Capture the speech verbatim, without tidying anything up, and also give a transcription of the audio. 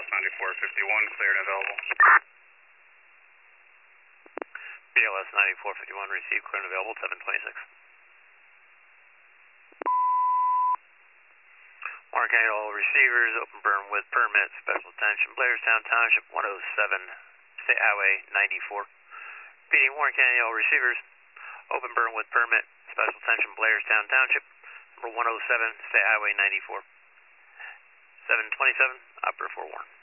S ninety-four fifty-one, cleared and available. B L S ninety-four fifty-one, received, cleared and available, seven twenty-six. Warren County, all receivers, open burn with permit, special attention, Blairstown Township, one oh seven, State Highway ninety-four. Repeating, Warren County, all receivers, open burn with permit, special attention, Blairstown Township, number one oh seven, State Highway ninety-four. seven twenty-seven, operator four one.